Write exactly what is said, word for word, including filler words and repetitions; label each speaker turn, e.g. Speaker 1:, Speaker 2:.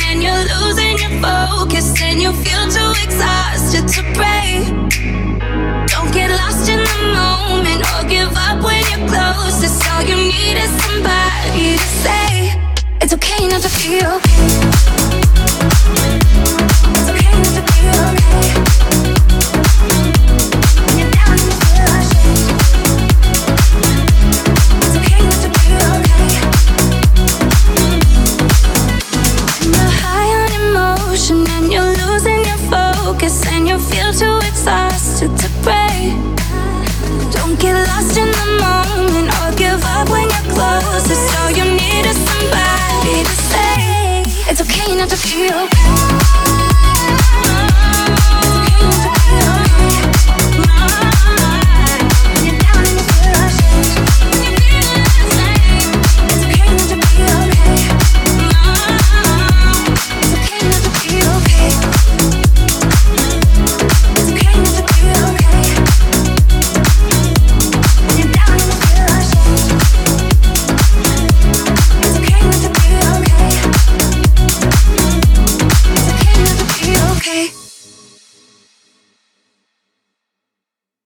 Speaker 1: and you're losing your focus and you feel too exhausted to pray. Don't get lost in the moment or give up when you're closest. All you need is somebody to say it's okay not to feel okay. It's okay not to feel okay. When you're down and you feel ashamed. It's okay not to feel okay. When you're high on emotion and you're losing your focus and you feel too exhausted to pray. Don't get lost in the moment or give up when you're closest. All you need is somebody to say it's okay not to feel okay.